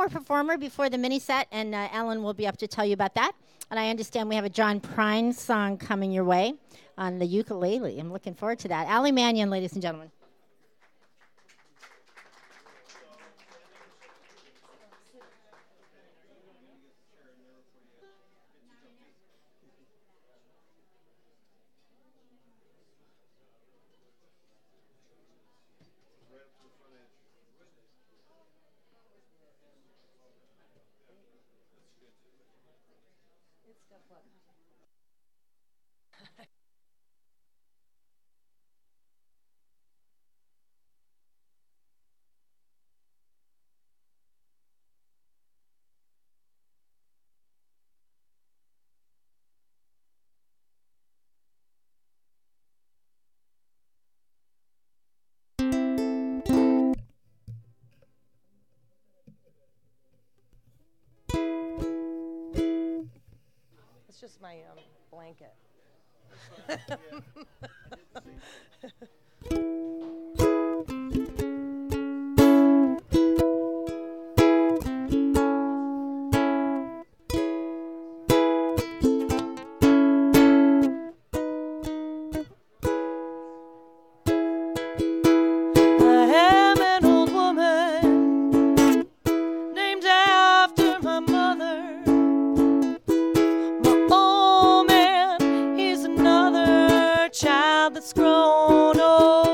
more performer before the mini set, and Ellen will be up to tell you about that. And I understand we have a John Prine song coming your way on the ukulele. I'm looking forward to that. Allie Mannion, ladies and gentlemen. It's just my blanket. That's grown old.